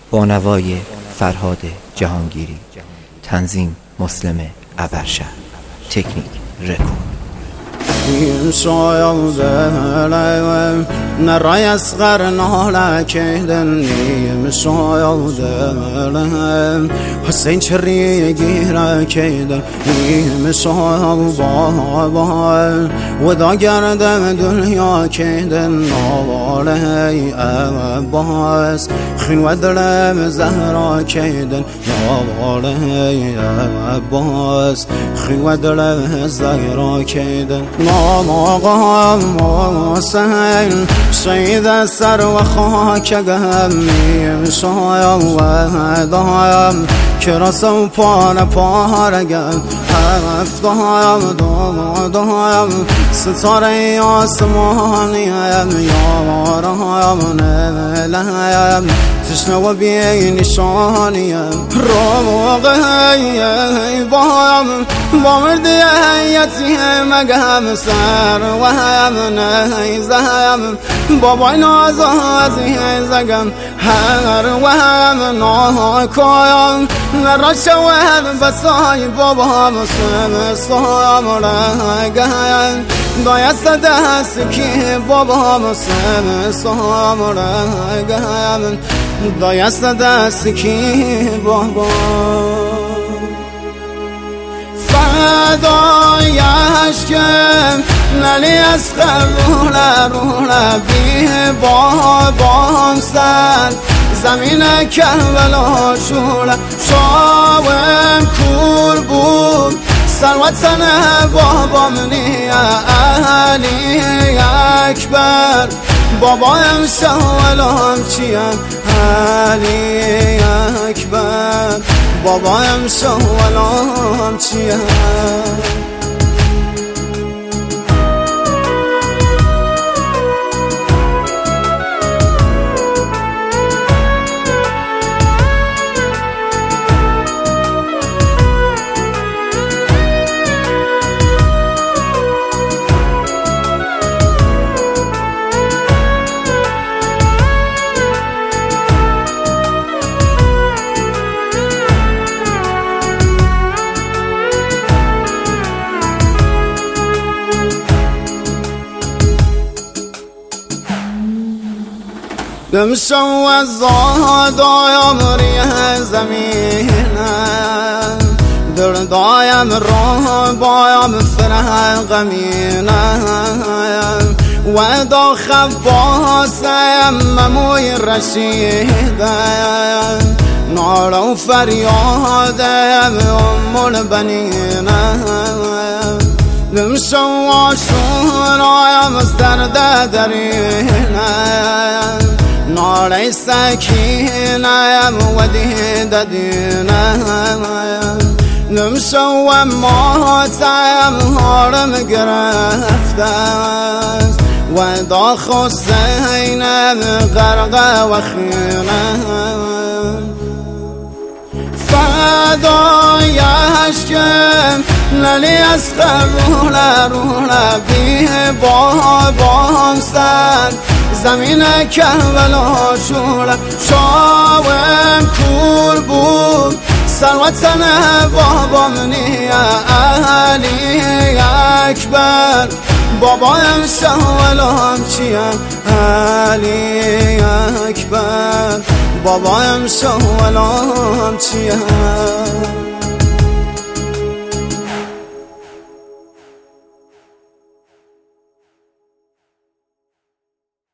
با نوای فرهاد جهانگیری. تنظیم مسلم ابرشهر. تکنیک رکورد. نرای اصغر ناله کهدن مسایل حسین چری گیره کهدن مسایل ودا گردم دنیا کهدن نواله عباس خین و دلم زهرا کهدن نواله عباس خین و دلم زهرا کهدن نام سهل سید سر و خاک گمی سایم و دایم کراسم پارگم هفتایم دایم ستاره آسمانیم یارایم نلایم تشنه و بی نشانیم روغی بایم با مردی یتیم مگم سر و هم نیزم بابای نازازی زگم هر و هم ناکایم نرا شود بسای بابا مسلم سایم رگم دایست دست که بابا مسلم سایم رگم دایست دست که بابا فدای عشقم نلی از روله بی بابام سر زمین کربلا شوله شاوم کور بود سروتن بابام نیه علی اکبر بابایم شوالام چیم علی اکبر بابایم شوالام چیم دمشو از زادایم ریه زمینم دردایم راه بایم فرح غمینم و دا خباسم مموی رشیدم ناله و فریادم البنینم دمشو آشورایم از درد درینم ناله سکینم و دیدینم نمشو ماتم هارم گرفتم و دا خسینم غرق و خینم فدای عشقم نلی از روله بی بابام سر زمین کربلا شوله شاوم کور بود سروتن بابام نیه علی اکبر بابایم شوالام چیم علی اکبر بابایم شوالام چیم